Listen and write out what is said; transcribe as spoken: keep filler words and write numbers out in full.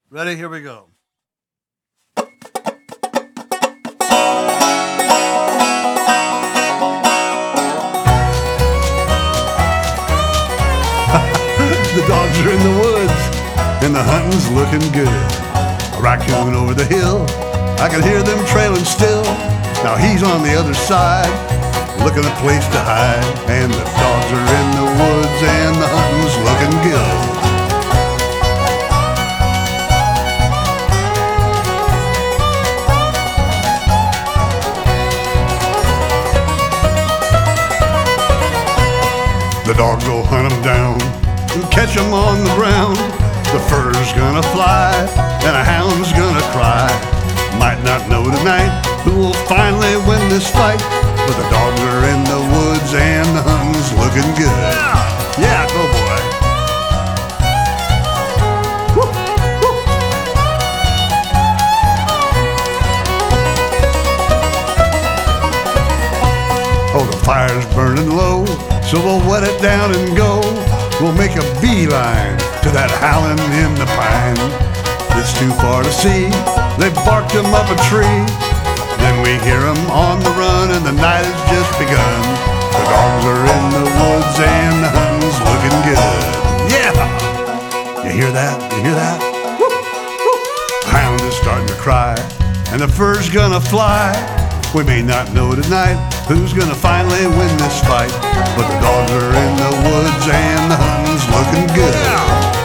Ready? Here we go. The dogs are in the woods, and the hunting's looking good. A raccoon over the hill, I can hear them trailing still. Now he's on the other side, looking a place to hide. And the dogs are in the woods, and the hunting's looking good. The dogs will hunt 'em down and catch 'em on the ground. The fur's gonna fly and a hound's gonna cry. Might not know tonight who will finally win this fight, but the dogs are in the woods and the hunting's looking good. Yeah, go boy. Woo, woo. Oh, the fire's burning low, so we'll wet it down and go. We'll make a beeline to that howling in the pine. It's too far to see, they've barked him up a tree. Then we hear him on the run and the night has just begun. The dogs are in the woods and the hunting's looking good. Yeah! You hear that? You hear that? Woo, woo. The hound is starting to cry and the fur's gonna fly. We may not know tonight who's gonna finally win this fight, but the dogs are in the woods and the hunting's looking good.